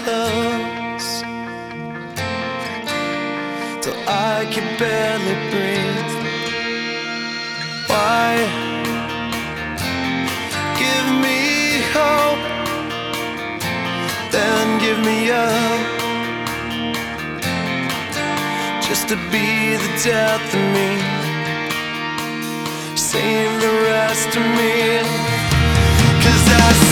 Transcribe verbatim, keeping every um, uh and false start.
close till I can barely breathe. Why give me hope, then give me up, just to be the death of me? Save the rest of me, 'cause I